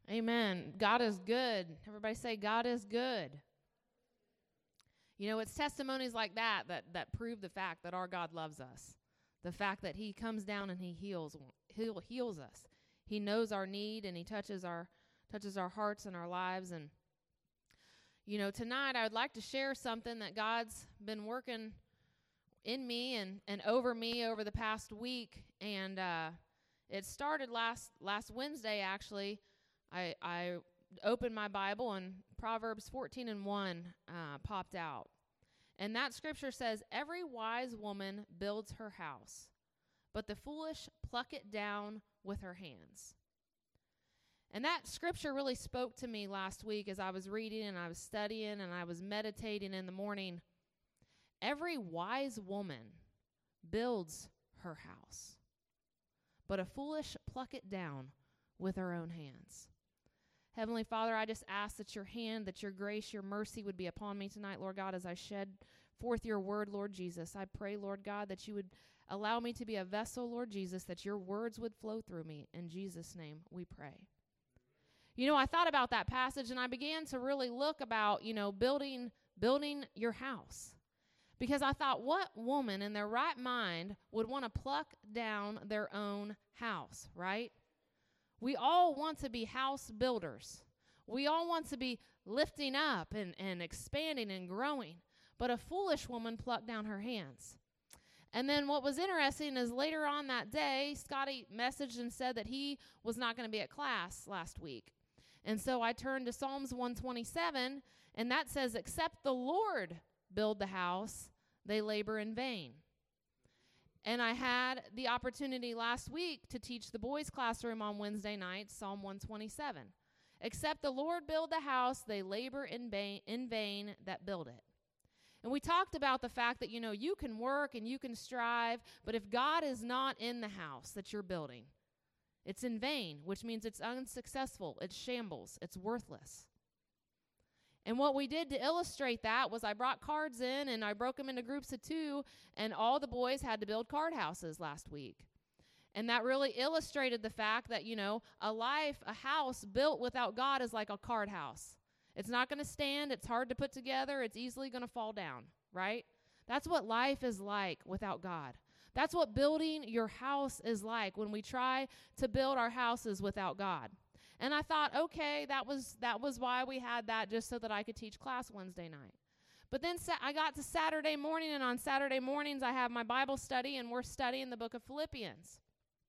Amen. God is good. Everybody say, God is good. You know, it's testimonies like that prove the fact that our God loves us. The fact that he comes down and he heals us. He knows our need and he touches our hearts and our lives. And, you know, tonight I would like to share something that God's been working in me and over me over the past week. And it started last Wednesday, actually. I opened my Bible and Proverbs 14:1 popped out. And that scripture says, "Every wise woman builds her house, but the foolish pluck it down with her hands." And that scripture really spoke to me last week as I was reading and I was studying and I was meditating in the morning. Every wise woman builds her house, but a foolish pluck it down with her own hands. Heavenly Father, I just ask that your hand, that your grace, your mercy would be upon me tonight, Lord God, as I shed forth your word, Lord Jesus. I pray, Lord God, that you would allow me to be a vessel, Lord Jesus, that your words would flow through me. In Jesus' name we pray. You know, I thought about that passage and I began to really look about, you know, building your house. Because I thought, what woman in their right mind would want to pluck down their own house, right? We all want to be house builders. We all want to be lifting up and expanding and growing. But a foolish woman plucked down her hands. And then what was interesting is later on that day, Scotty messaged and said that he was not going to be at class last week. And so I turned to Psalms 127, and that says, "Except the Lord build the house, they labor in vain." And I had the opportunity last week to teach the boys' classroom on Wednesday night, Psalm 127. "Except the Lord build the house, they labor in vain that build it." And we talked about the fact that, you know, you can work and you can strive, but if God is not in the house that you're building, it's in vain, which means it's unsuccessful, it's shambles, it's worthless. And what we did to illustrate that was I brought cards in and I broke them into groups of 2, and all the boys had to build card houses last week. And that really illustrated the fact that, you know, a house built without God is like a card house. It's not going to stand. It's hard to put together. It's easily going to fall down, right? That's what life is like without God. That's what building your house is like when we try to build our houses without God. And I thought, okay, that was why we had that, just so that I could teach class Wednesday night. But then I got to Saturday morning, and on Saturday mornings I have my Bible study, and we're studying the book of Philippians.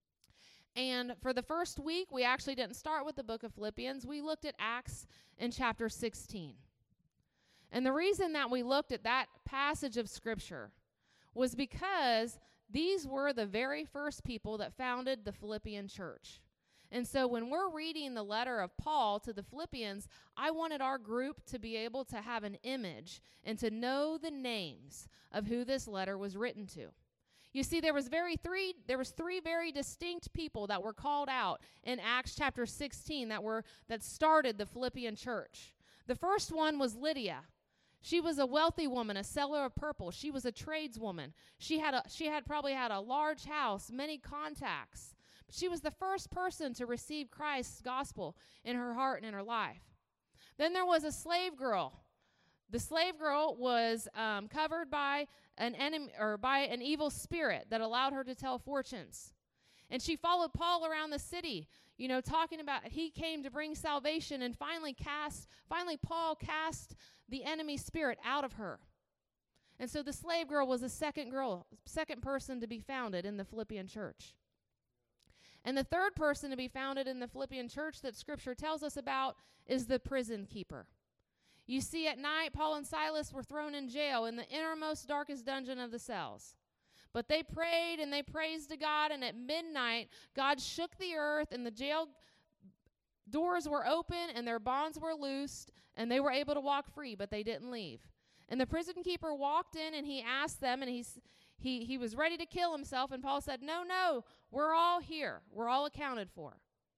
And for the first week, we actually didn't start with the book of Philippians. We looked at Acts in chapter 16. And the reason that we looked at that passage of Scripture was because these were the very first people that founded the Philippian church. And so when we're reading the letter of Paul to the Philippians, I wanted our group to be able to have an image and to know the names of who this letter was written to. You see, there was three very distinct people that were called out in Acts chapter 16 that started the Philippian church. The first one was Lydia. She was a wealthy woman, a seller of purple. She was a tradeswoman. She had probably had a large house, many contacts. She was the first person to receive Christ's gospel in her heart and in her life. Then there was a slave girl. The slave girl was covered by an enemy or by an evil spirit that allowed her to tell fortunes. And she followed Paul around the city, you know, talking about he came to bring salvation, and finally Paul cast the enemy spirit out of her. And so the slave girl was the second person to be founded in the Philippian church. And the third person to be founded in the Philippian church that Scripture tells us about is the prison keeper. You see, at night, Paul and Silas were thrown in jail in the innermost, darkest dungeon of the cells. But they prayed and they praised to God, and at midnight, God shook the earth, and the jail doors were open, and their bonds were loosed, and they were able to walk free, but they didn't leave. And the prison keeper walked in, and he asked them, and he was ready to kill himself, and Paul said, no, we're all here. We're all accounted for.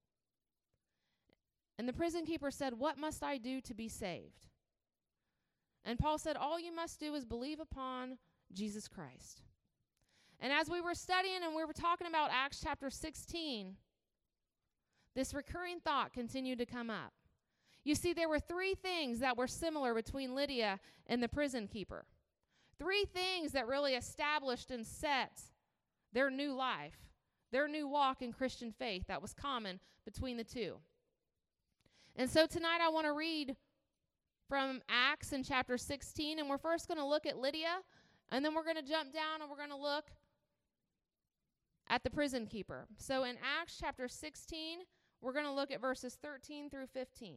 And the prison keeper said, "What must I do to be saved?" And Paul said, "All you must do is believe upon Jesus Christ." And as we were studying and we were talking about Acts chapter 16, this recurring thought continued to come up. You see, there were three things that were similar between Lydia and the prison keeper. Three things that really established and set their new life, their new walk in Christian faith that was common between the two. And so tonight I want to read from Acts in chapter 16, and we're first going to look at Lydia, and then we're going to jump down and we're going to look at the prison keeper. So in Acts chapter 16, we're going to look at verses 13 through 15.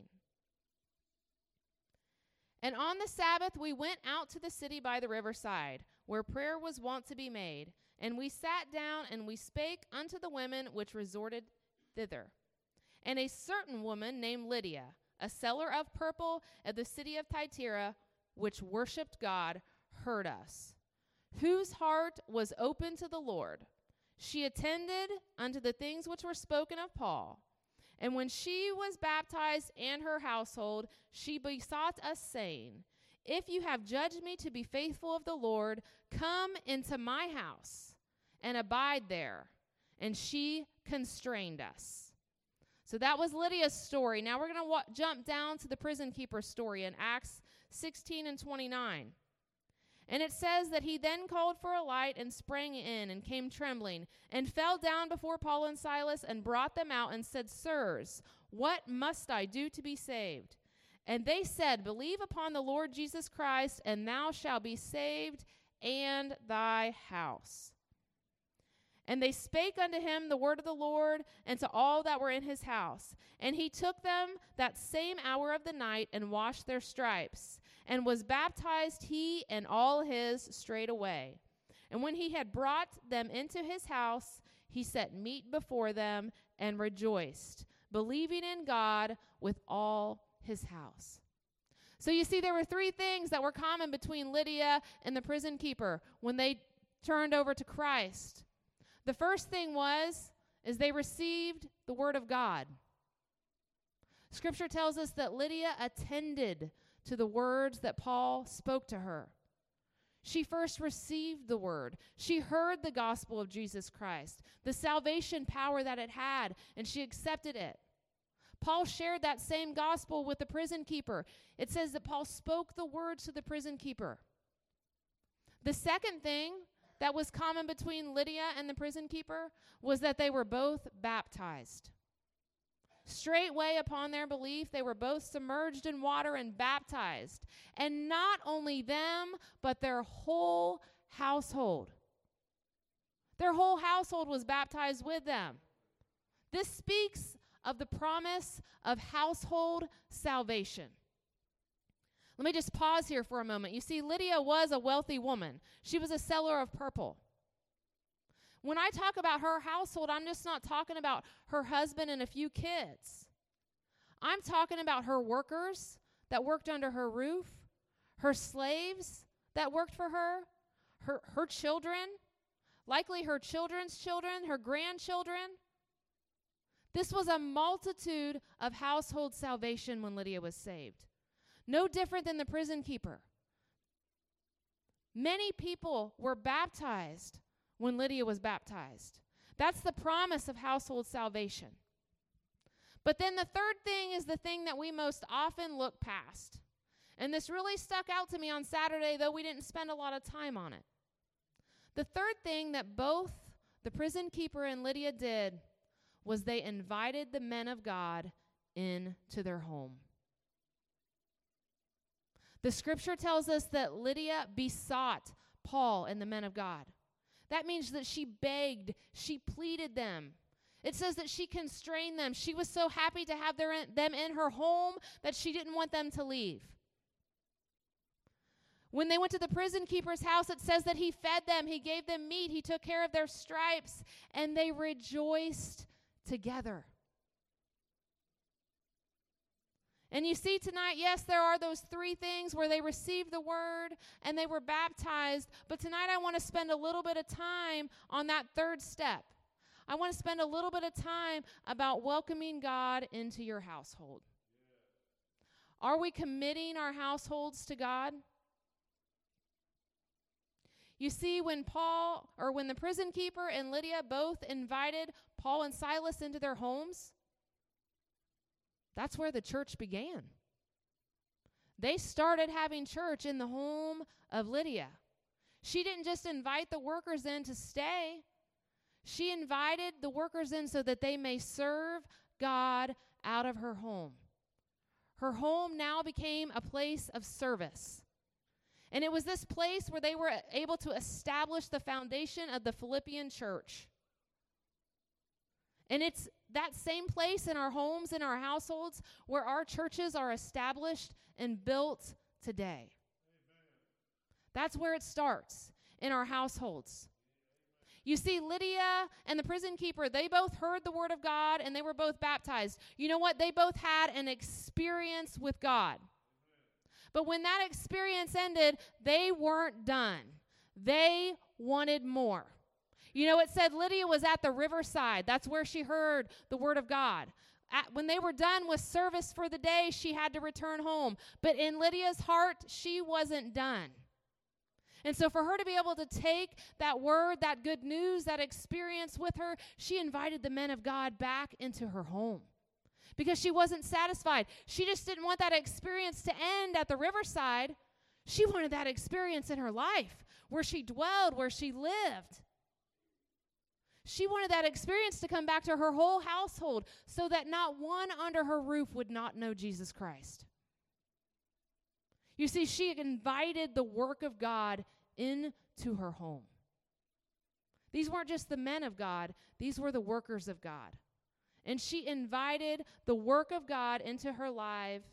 And on the Sabbath we went out to the city by the riverside, where prayer was wont to be made. And we sat down, and we spake unto the women which resorted thither. And a certain woman named Lydia, a seller of purple of the city of Thyatira, which worshipped God, heard us, whose heart was open to the Lord. She attended unto the things which were spoken of Paul. And when she was baptized and her household, she besought us, saying, If you have judged me to be faithful of the Lord, come into my house and abide there. And she constrained us. So that was Lydia's story. Now we're going to jump down to the prison keeper's story in Acts 16 and 29. And it says that he then called for a light and sprang in and came trembling and fell down before Paul and Silas and brought them out and said, Sirs, what must I do to be saved? And they said, Believe upon the Lord Jesus Christ, and thou shalt be saved and thy house. And they spake unto him the word of the Lord and to all that were in his house. And he took them that same hour of the night and washed their stripes, and was baptized he and all his straightway. And when he had brought them into his house, he set meat before them and rejoiced, believing in God with all his house. So you see, there were three things that were common between Lydia and the prison keeper when they turned over to Christ. The first thing is they received the word of God. Scripture tells us that Lydia attended to the words that Paul spoke to her. She first received the word. She heard the gospel of Jesus Christ, the salvation power that it had, and she accepted it. Paul shared that same gospel with the prison keeper. It says that Paul spoke the words to the prison keeper. The second thing that was common between Lydia and the prison keeper was that they were both baptized. Straightway upon their belief, they were both submerged in water and baptized. And not only them, but their whole household. Their whole household was baptized with them. This speaks of the promise of household salvation. Let me just pause here for a moment. You see, Lydia was a wealthy woman. She was a seller of purple. When I talk about her household, I'm just not talking about her husband and a few kids. I'm talking about her workers that worked under her roof, her slaves that worked for her children, likely her children's children, her grandchildren. This was a multitude of household salvation when Lydia was saved. No different than the prison keeper. Many people were baptized when Lydia was baptized. That's the promise of household salvation. But then the third thing is the thing that we most often look past. And this really stuck out to me on Saturday, though we didn't spend a lot of time on it. The third thing that both the prison keeper and Lydia did was they invited the men of God into their home. The scripture tells us that Lydia besought Paul and the men of God. That means that she begged, she pleaded them. It says that she constrained them. She was so happy to have them in her home that she didn't want them to leave. When they went to the prison keeper's house, it says that he fed them, he gave them meat, he took care of their stripes, and they rejoiced together. And you see tonight, yes, there are those three things where they received the word and they were baptized. But tonight I want to spend a little bit of time on that third step. I want to spend a little bit of time about welcoming God into your household. Yeah. Are we committing our households to God? You see, when the prison keeper and Lydia both invited Paul and Silas into their homes, That's where the church began. They started having church in the home of Lydia. She didn't just invite the workers in to stay. She invited the workers in so that they may serve God out of her home. Her home now became a place of service. And it was this place where they were able to establish the foundation of the Philippian church. And it's that same place in our homes, in our households, where our churches are established and built today. That's where it starts, in our households. You see, Lydia and the prison keeper, they both heard the word of God and they were both baptized. You know what? They both had an experience with God. But when that experience ended, they weren't done. They wanted more. You know, it said Lydia was at the riverside. That's where she heard the word of God. When they were done with service for the day, she had to return home. But in Lydia's heart, she wasn't done. And so for her to be able to take that word, that good news, that experience with her, she invited the men of God back into her home because she wasn't satisfied. She just didn't want that experience to end at the riverside. She wanted that experience in her life where she dwelled, where she lived. She wanted that experience to come back to her whole household so that not one under her roof would not know Jesus Christ. You see, she invited the work of God into her home. These weren't just the men of God, these were the workers of God. And she invited the work of God into her lives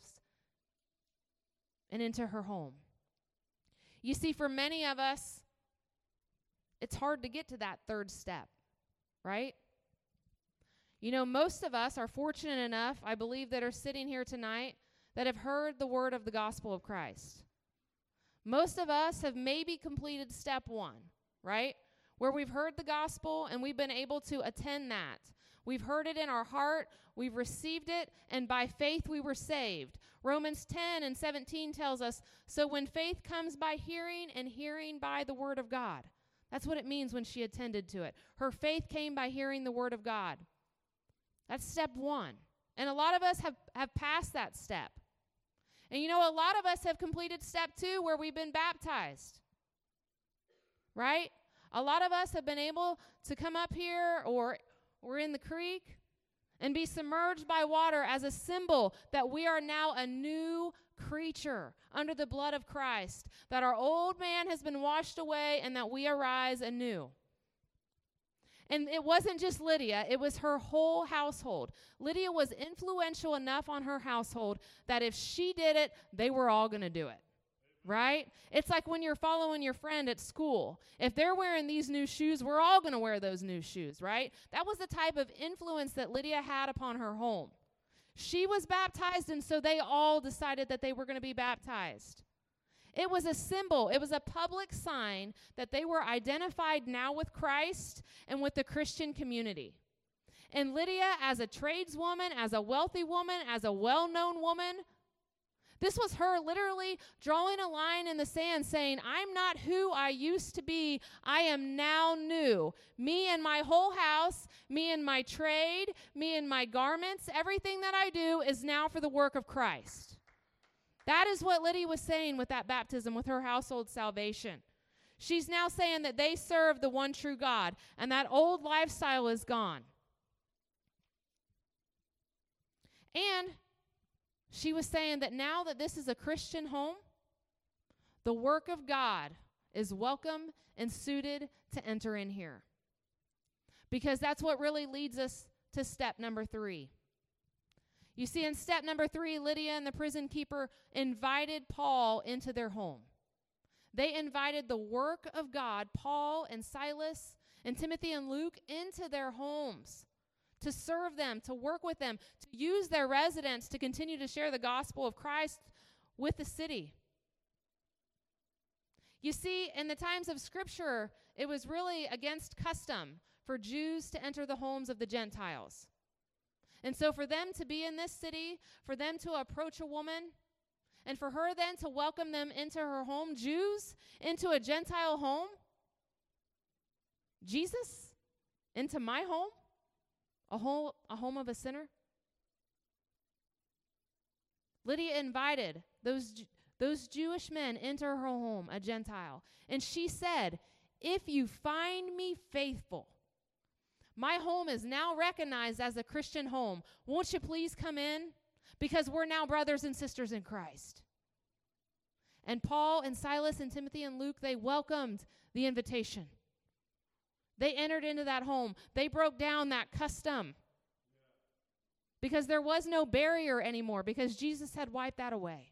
and into her home. You see, for many of us, it's hard to get to that third step, right? You know, most of us are fortunate enough, I believe, that are sitting here tonight that have heard the word of the gospel of Christ. Most of us have maybe completed step 1, right? Where we've heard the gospel and we've been able to attend that. We've heard it in our heart, we've received it, and by faith we were saved. Romans 10 and 17 tells us, so when faith comes by hearing and hearing by the word of God. That's what it means when she attended to it. Her faith came by hearing the word of God. That's step 1. And a lot of us have passed that step. And you know, a lot of us have completed step 2 where we've been baptized, right? A lot of us have been able to come up here or we're in the creek and be submerged by water as a symbol that we are now a new creature under the blood of Christ, that our old man has been washed away and that we arise anew. And it wasn't just Lydia, it was her whole household. Lydia was influential enough on her household that if she did it, they were all going to do it, right? It's like when you're following your friend at school. If they're wearing these new shoes, we're all going to wear those new shoes, right? That was the type of influence that Lydia had upon her home. She was baptized, and so they all decided that they were going to be baptized. It was a symbol. It was a public sign that they were identified now with Christ and with the Christian community. And Lydia, as a tradeswoman, as a wealthy woman, as a well-known woman, this was her literally drawing a line in the sand saying, I'm not who I used to be. I am now new. Me and my whole house, me and my trade, me and my garments, everything that I do is now for the work of Christ. That is what Lydia was saying with that baptism, with her household salvation. She's now saying that they serve the one true God, and that old lifestyle is gone. And she was saying that now that this is a Christian home, the work of God is welcome and suited to enter in here. Because that's what really leads us to step number 3. You see, in step number 3, Lydia and the prison keeper invited Paul into their home. They invited the work of God, Paul and Silas and Timothy and Luke, into their homes to serve them, to work with them, to use their residence to continue to share the gospel of Christ with the city. You see, in the times of Scripture, it was really against custom for Jews to enter the homes of the Gentiles. And so for them to be in this city, for them to approach a woman, and for her then to welcome them into her home, Jews into a Gentile home, Jesus into my home, a home of a sinner. Lydia invited those Jewish men into her home, a Gentile. And she said, if you find me faithful, my home is now recognized as a Christian home. Won't you please come in? Because we're now brothers and sisters in Christ. And Paul and Silas and Timothy and Luke, they welcomed the invitation. They entered into that home. They broke down that custom. Because there was no barrier anymore, because Jesus had wiped that away.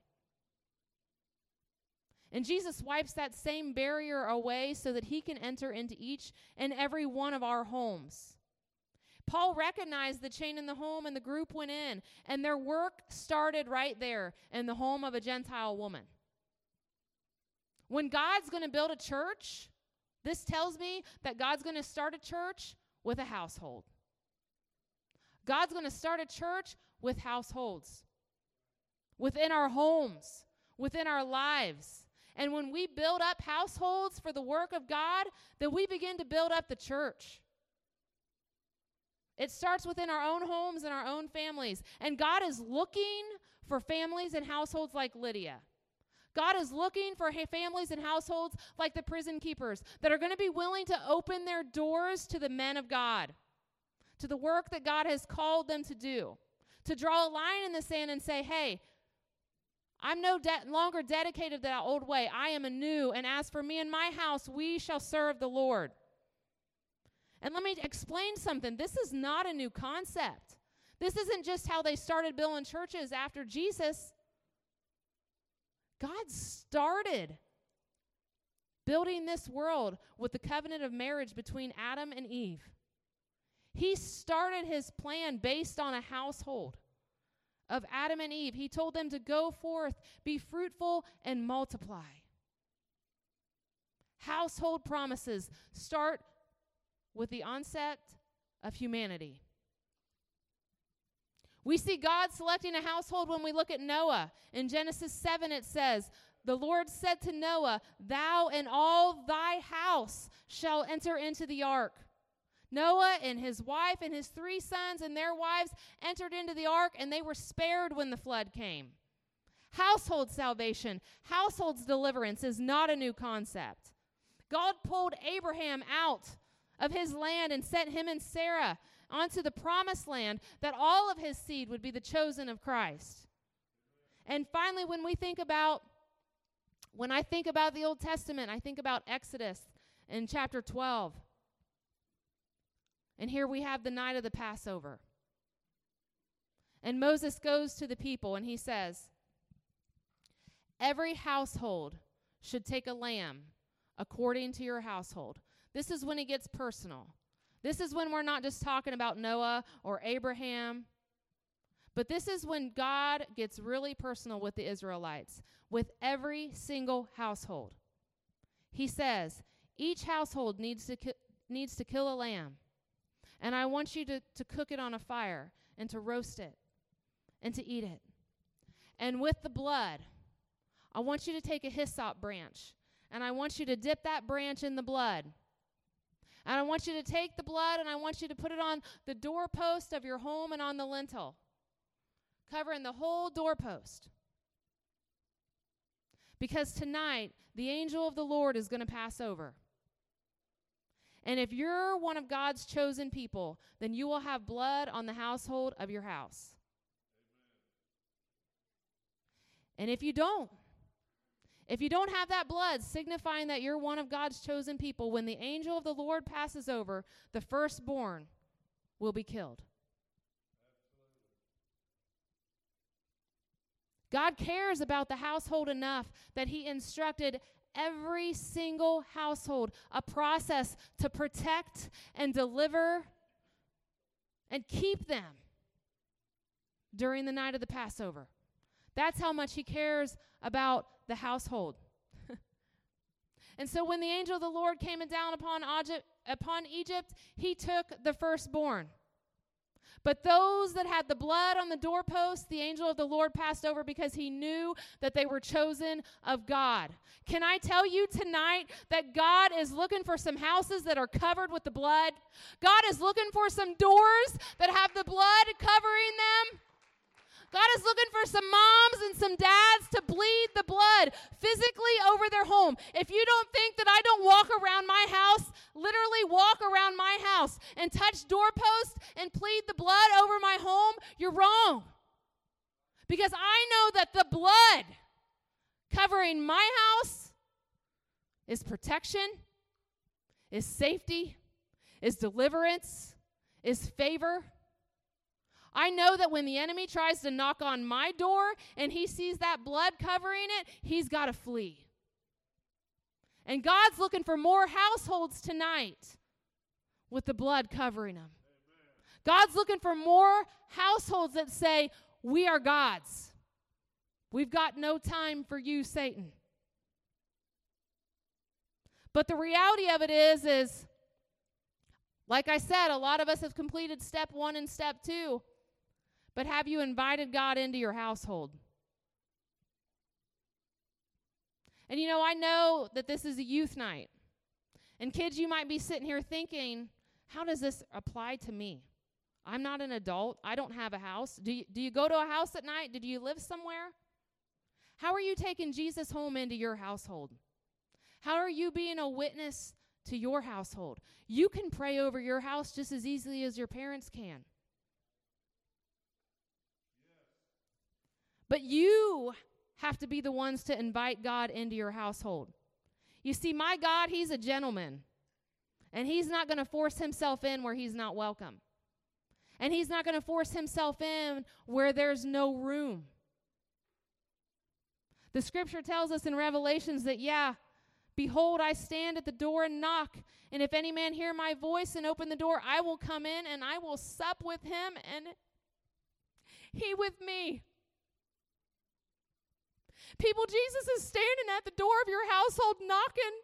And Jesus wipes that same barrier away so that he can enter into each and every one of our homes. Paul recognized the chain in the home, and the group went in, and their work started right there in the home of a Gentile woman. When God's going to build a church, this tells me that God's going to start a church with a household. God's going to start a church with households, within our homes, within our lives. And when we build up households for the work of God, then we begin to build up the church. It starts within our own homes and our own families. And God is looking for families and households like Lydia. God is looking for families and households like the prison keepers that are going to be willing to open their doors to the men of God, to the work that God has called them to do, to draw a line in the sand and say, hey, I'm no longer dedicated to that old way. I am anew, and as for me and my house, we shall serve the Lord. And let me explain something. This is not a new concept. This isn't just how they started building churches after Jesus. God started building this world with the covenant of marriage between Adam and Eve. He started his plan based on a household of Adam and Eve. He told them to go forth, be fruitful, and multiply. Household promises start with the onset of humanity. We see God selecting a household when we look at Noah. In Genesis 7 it says, the Lord said to Noah, thou and all thy house shall enter into the ark. Noah and his wife and his 3 sons and their wives entered into the ark, and they were spared when the flood came. Household salvation, household deliverance is not a new concept. God pulled Abraham out of his land and sent him and Sarah onto the promised land that all of his seed would be the chosen of Christ. And finally, when I think about the Old Testament, I think about Exodus in chapter 12. And here we have the night of the Passover. And Moses goes to the people and he says, every household should take a lamb according to your household. This is when it gets personal. This is when we're not just talking about Noah or Abraham, but this is when God gets really personal with the Israelites, with every single household. He says, each household needs to kill a lamb. And I want you to cook it on a fire and to roast it and to eat it. And with the blood, I want you to take a hyssop branch, and I want you to dip that branch in the blood. And I want you to take the blood, and I want you to put it on the doorpost of your home and on the lintel, covering the whole doorpost. Because tonight, the angel of the Lord is going to pass over. And if you're one of God's chosen people, then you will have blood on the household of your house. Amen. And if you don't have that blood signifying that you're one of God's chosen people, when the angel of the Lord passes over, the firstborn will be killed. Absolutely. God cares about the household enough that he instructed every single household a process to protect and deliver and keep them during the night of the Passover. That's how much he cares about the household. And so when the angel of the Lord came down upon Egypt, he took the firstborn. But those that had the blood on the doorpost, the angel of the Lord passed over because he knew that they were chosen of God. Can I tell you tonight that God is looking for some houses that are covered with the blood? God is looking for some doors that have the blood covering them. God is looking for some moms and some dads to bleed the blood physically over their home. If you don't think that I don't walk around my house, literally walk around my house and touch doorposts and plead the blood over my home, you're wrong. Because I know that the blood covering my house is protection, is safety, is deliverance, is favor. I know that when the enemy tries to knock on my door and he sees that blood covering it, he's got to flee. And God's looking for more households tonight with the blood covering them. God's looking for more households that say, we are God's. We've got no time for you, Satan. But the reality of it is, like I said, a lot of us have completed step 1 and step 2. But have you invited God into your household? And you know, I know that this is a youth night. And kids, you might be sitting here thinking, how does this apply to me? I'm not an adult. I don't have a house. Do you go to a house at night? Do you live somewhere? How are you taking Jesus home into your household? How are you being a witness to your household? You can pray over your house just as easily as your parents can. But you have to be the ones to invite God into your household. You see, my God, he's a gentleman. And he's not going to force himself in where he's not welcome. And he's not going to force himself in where there's no room. The scripture tells us in Revelations that, behold, I stand at the door and knock. And if any man hear my voice and open the door, I will come in and I will sup with him and he with me. People, Jesus is standing at the door of your household knocking.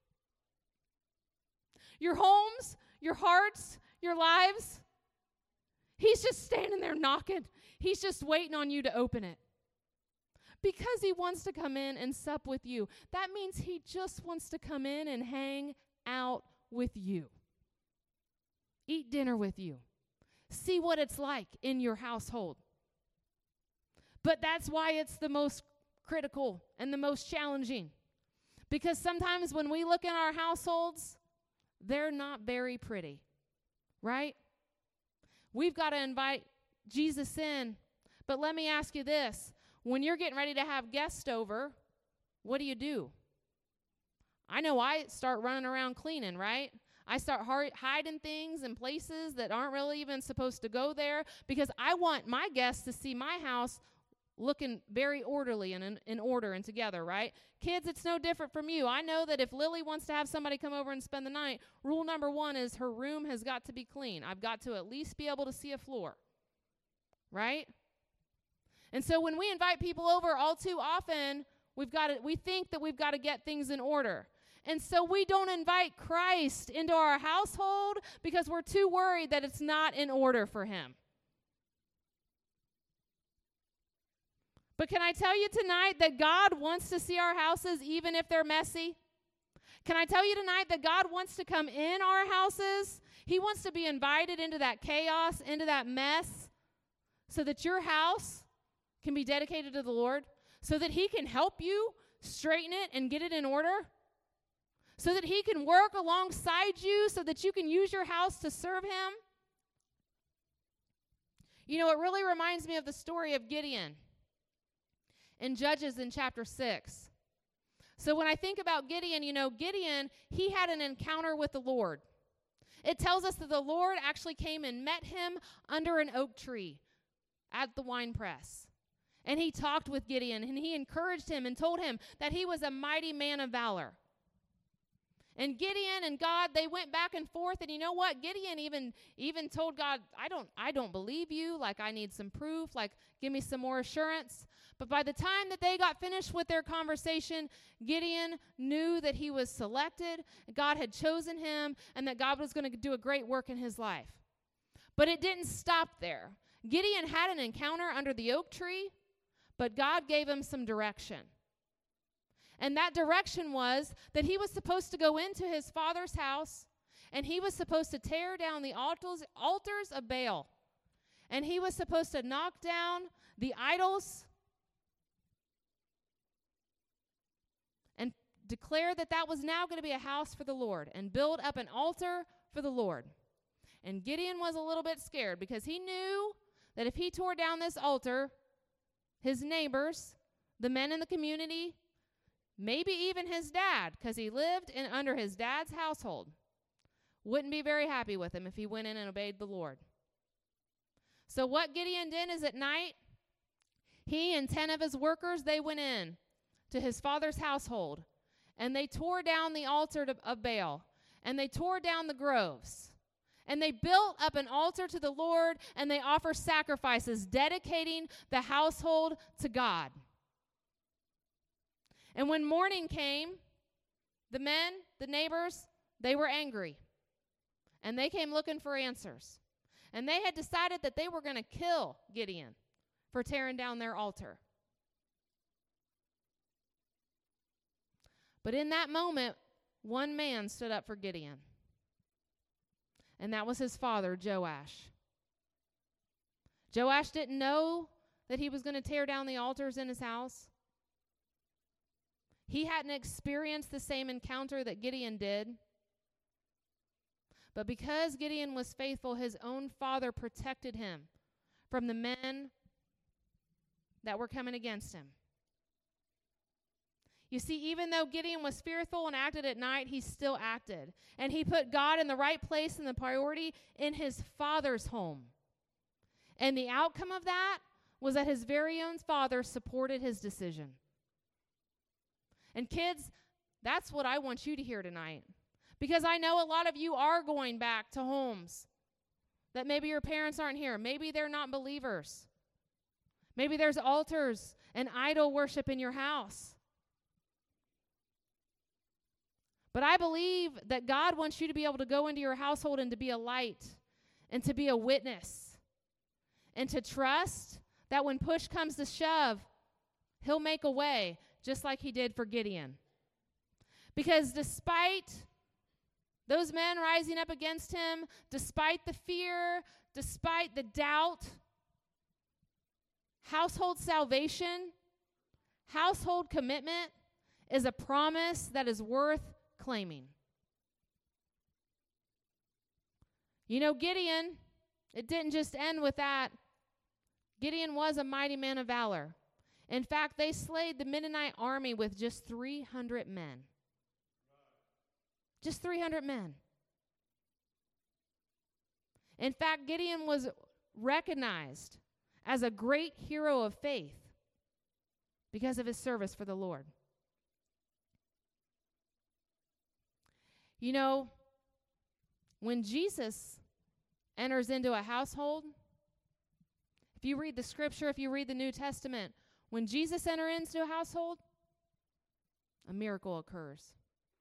Your homes, your hearts, your lives. He's just standing there knocking. He's just waiting on you to open it. Because he wants to come in and sup with you. That means he just wants to come in and hang out with you. Eat dinner with you. See what it's like in your household. But that's why it's the most critical and the most challenging. Because sometimes when we look in our households, they're not very pretty, right? We've got to invite Jesus in. But let me ask you this. When you're getting ready to have guests over, what do? I know I start running around cleaning, right? I start hiding things in places that aren't really even supposed to go there because I want my guests to see my house looking very orderly and in order and together, right? Kids, it's no different from you. I know that if Lily wants to have somebody come over and spend the night, rule number 1 is her room has got to be clean. I've got to at least be able to see a floor, right? And so when we invite people over, all too often, we think that we've got to get things in order. And so we don't invite Christ into our household because we're too worried that it's not in order for him. But can I tell you tonight that God wants to see our houses even if they're messy? Can I tell you tonight that God wants to come in our houses? He wants to be invited into that chaos, into that mess, so that your house can be dedicated to the Lord, so that he can help you straighten it and get it in order, so that he can work alongside you, so that you can use your house to serve him. You know, it really reminds me of the story of Gideon in Judges in chapter 6. So when I think about Gideon, you know, Gideon, he had an encounter with the Lord. It tells us that the Lord actually came and met him under an oak tree at the winepress. And he talked with Gideon, and he encouraged him and told him that he was a mighty man of valor. And Gideon and God, they went back and forth, and you know what? Gideon even told God, I don't believe you, like I need some proof, like give me some more assurance. But by the time that they got finished with their conversation, Gideon knew that he was selected, God had chosen him, and that God was going to do a great work in his life. But it didn't stop there. Gideon had an encounter under the oak tree, but God gave him some direction. And that direction was that he was supposed to go into his father's house, and he was supposed to tear down the altars of Baal. and he was supposed to knock down the idols and declare that that was now going to be a house for the Lord and build up an altar for the Lord. And Gideon was a little bit scared because he knew that if he tore down this altar, his neighbors, the men in the community, maybe even his dad, because he lived under his dad's household, wouldn't be very happy with him if he went in and obeyed the Lord. So what Gideon did is at night, he and 10 of his workers, they went in to his father's household, and they tore down the altar of Baal, and they tore down the groves, and they built up an altar to the Lord, and they offer sacrifices, dedicating the household to God. And when morning came, the men, the neighbors, they were angry, and they came looking for answers. And they had decided that they were going to kill Gideon for tearing down their altar. But in that moment, one man stood up for Gideon, and that was his father, Joash. Joash didn't know that he was going to tear down the altars in his house. He hadn't experienced the same encounter that Gideon did. But because Gideon was faithful, his own father protected him from the men that were coming against him. You see, even though Gideon was fearful and acted at night, he still acted. And he put God in the right place and the priority in his father's home. And the outcome of that was that his very own father supported his decision. And kids, that's what I want you to hear tonight. Because I know a lot of you are going back to homes that maybe your parents aren't here. Maybe they're not believers. Maybe there's altars and idol worship in your house. But I believe that God wants you to be able to go into your household and to be a light and to be a witness and to trust that when push comes to shove, he'll make a way, just like he did for Gideon. Because despite those men rising up against him, despite the fear, despite the doubt, household salvation, household commitment is a promise that is worth claiming. You know, Gideon, it didn't just end with that. Gideon was a mighty man of valor. In fact, they slayed the Midianite army with just 300 men. Just 300 men. In fact, Gideon was recognized as a great hero of faith because of his service for the Lord. You know, when Jesus enters into a household, if you read the scripture, if you read the New Testament, when Jesus enters into a household, a miracle occurs.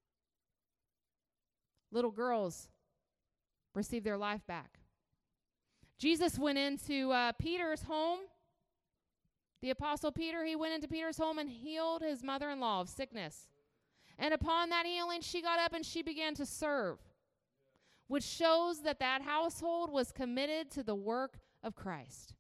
Little girls receive their life back. Jesus went into Peter's home. The Apostle Peter, he went into Peter's home and healed his mother-in-law of sickness. And upon that healing, she got up and she began to serve, which shows that that household was committed to the work of Christ.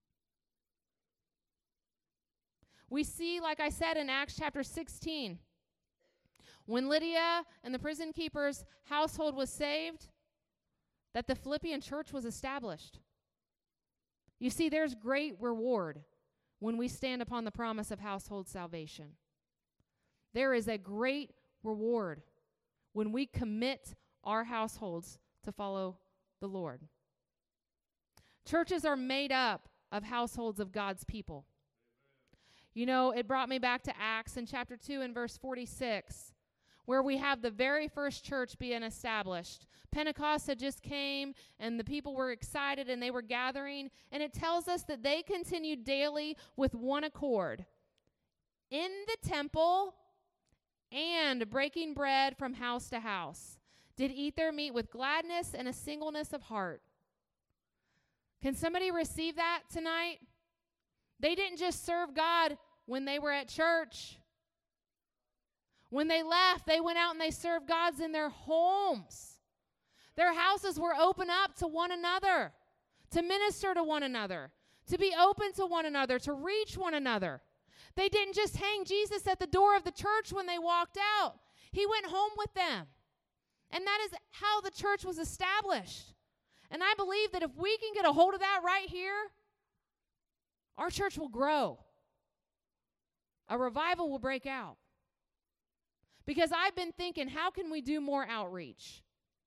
We see, like I said, in Acts chapter 16, when Lydia and the prison keeper's household was saved, that the Philippian church was established. You see, there's great reward when we stand upon the promise of household salvation. There is a great reward when we commit our households to follow the Lord. Churches are made up of households of God's people. You know, it brought me back to Acts in chapter 2 and verse 46, where we have the very first church being established. Pentecost had just came, and the people were excited, and they were gathering. And it tells us that they continued daily with one accord in the temple and breaking bread from house to house, did eat their meat with gladness and a singleness of heart. Can somebody receive that tonight? They didn't just serve God when they were at church. When they left, they went out and they served God in their homes. Their houses were open up to one another. to minister to one another, to be open to one another, to reach one another. They didn't just hang Jesus at the door of the church when they walked out. He went home with them. And that is how the church was established. And I believe that if we can get a hold of that right here, our church will grow. A revival will break out. Because I've been thinking, how can we do more outreach?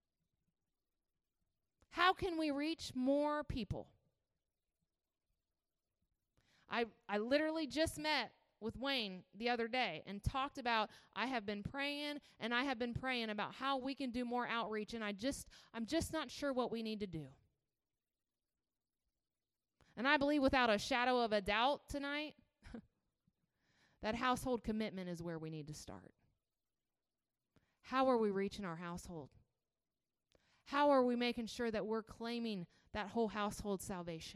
How can we reach more people? I literally just met with Wayne the other day and talked about, I have been praying about how we can do more outreach, and I'm just not sure what we need to do. And I believe without a shadow of a doubt tonight, that household commitment is where we need to start. How are we reaching our household? How are we making sure that we're claiming that whole household salvation?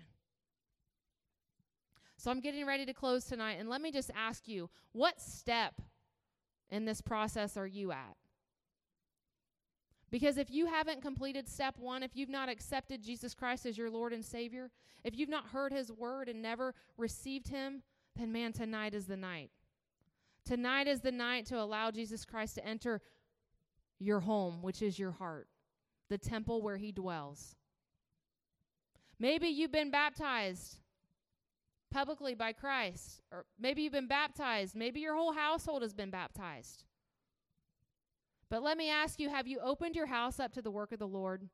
So I'm getting ready to close tonight, and let me just ask you, what step in this process are you at? Because if you haven't completed step 1, if you've not accepted Jesus Christ as your Lord and Savior, if you've not heard his word and never received him, then man, tonight is the night. Tonight is the night to allow Jesus Christ to enter your home, which is your heart, the temple where he dwells. Maybe you've been baptized publicly by Christ, or maybe you've been baptized. Maybe your whole household has been baptized. But let me ask you, have you opened your house up to the work of the Lord?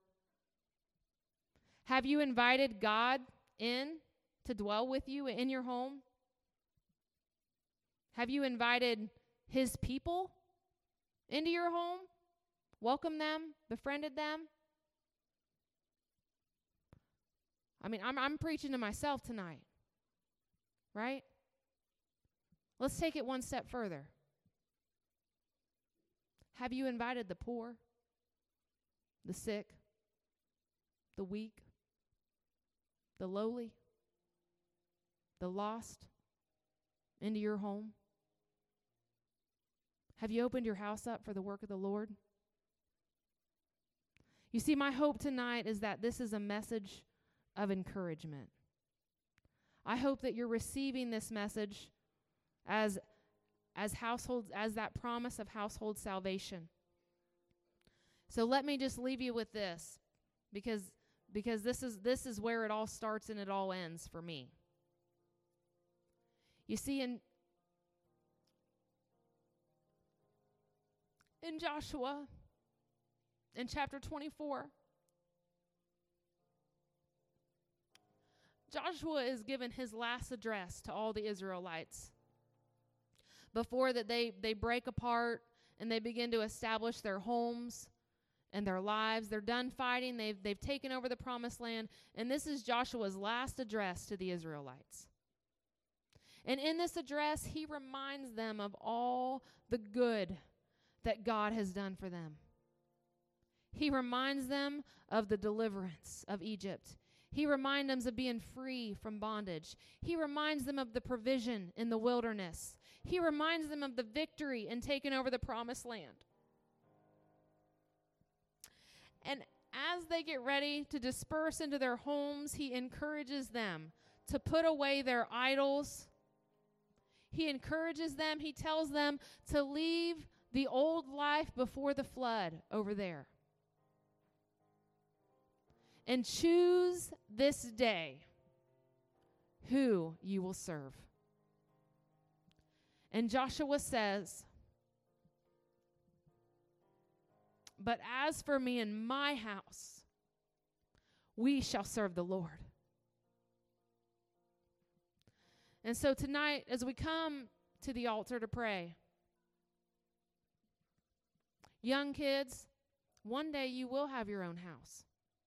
Have you invited God in to dwell with you in your home? Have you invited his people into your home? Welcomed them? Befriended them? I mean, I'm preaching to myself tonight, right? Let's take it one step further. Have you invited the poor, the sick, the weak, the lowly, the lost into your home? Have you opened your house up for the work of the Lord? You see, my hope tonight is that this is a message of encouragement. I hope that you're receiving this message as households, as that promise of household salvation. So let me just leave you with this, because this is where it all starts and it all ends for me. You see, in Joshua, in chapter 24, Joshua is given his last address to all the Israelites before that they break apart and they begin to establish their homes and their lives. They're done fighting. They've taken over the promised land. And this is Joshua's last address to the Israelites. And in this address, he reminds them of all the good that God has done for them. He reminds them of the deliverance of Egypt. He reminds them of being free from bondage. He reminds them of the provision in the wilderness. He reminds them of the victory in taking over the promised land. And as they get ready to disperse into their homes, he encourages them to put away their idols. He encourages them, he tells them to leave the old life before the flood over there. And choose this day who you will serve. And Joshua says, "But as for me and my house, we shall serve the Lord." And so tonight, as we come to the altar to pray, young kids, one day you will have your own house.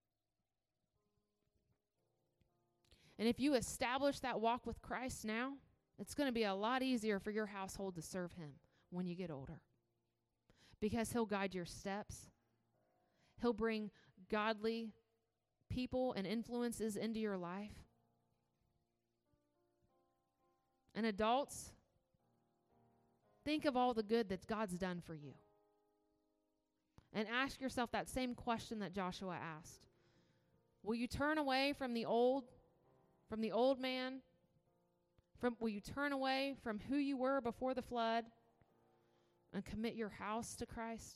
And if you establish that walk with Christ now, it's going to be a lot easier for your household to serve him when you get older. Because he'll guide your steps. He'll bring godly people and influences into your life. And adults, think of all the good that God's done for you. And ask yourself that same question that Joshua asked. Will you turn away from the old man? Will you turn away from who you were before the flood and commit your house to Christ?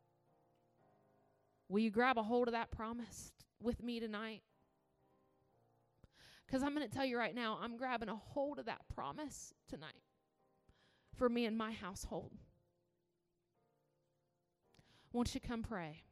Will you grab a hold of that promise with me tonight? Because I'm going to tell you right now, I'm grabbing a hold of that promise tonight for me and my household. Won't you come pray?